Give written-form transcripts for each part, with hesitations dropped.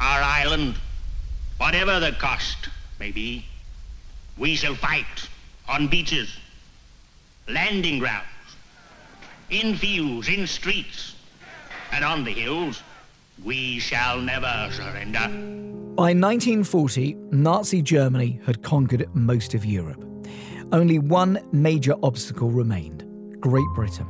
our island, whatever the cost may be. We shall fight on beaches, landing grounds, in fields, in streets, and on the hills. We shall never surrender. By 1940, Nazi Germany had conquered most of Europe. Only one major obstacle remained: Great Britain.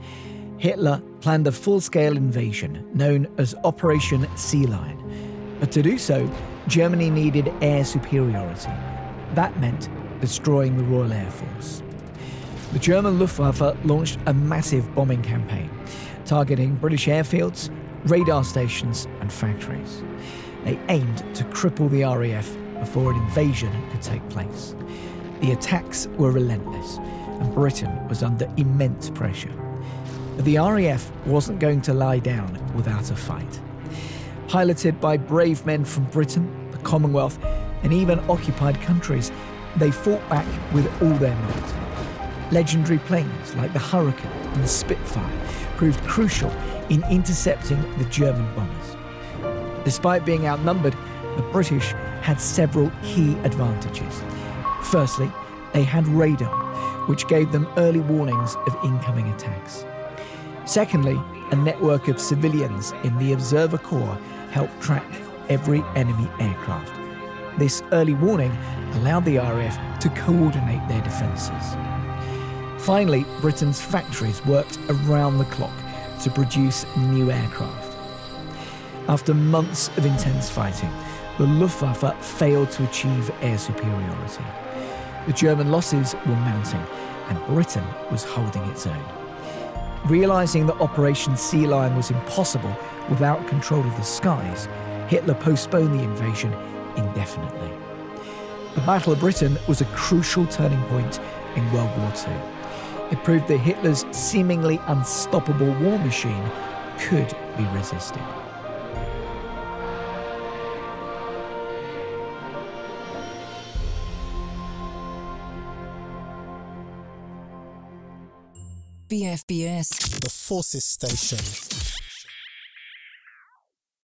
Hitler planned a full-scale invasion known as Operation Sea Lion. But to do so, Germany needed air superiority. That meant destroying the Royal Air Force. The German Luftwaffe launched a massive bombing campaign, targeting British airfields, radar stations and factories. They aimed to cripple the RAF before an invasion could take place. The attacks were relentless, and Britain was under immense pressure. But the RAF wasn't going to lie down without a fight. Piloted by brave men from Britain, the Commonwealth, and even occupied countries, they fought back with all their might. Legendary planes like the Hurricane and the Spitfire proved crucial in intercepting the German bombers. Despite being outnumbered, the British had several key advantages. Firstly, they had radar, which gave them early warnings of incoming attacks. Secondly, a network of civilians in the Observer Corps helped track every enemy aircraft. This early warning allowed the RAF to coordinate their defences. Finally, Britain's factories worked around the clock to produce new aircraft. After months of intense fighting, the Luftwaffe failed to achieve air superiority. The German losses were mounting, and Britain was holding its own. Realising that Operation Sea Lion was impossible without control of the skies, Hitler postponed the invasion indefinitely. The Battle of Britain was a crucial turning point in World War II. It proved that Hitler's seemingly unstoppable war machine could be resisted. BFBS, the Forces Station.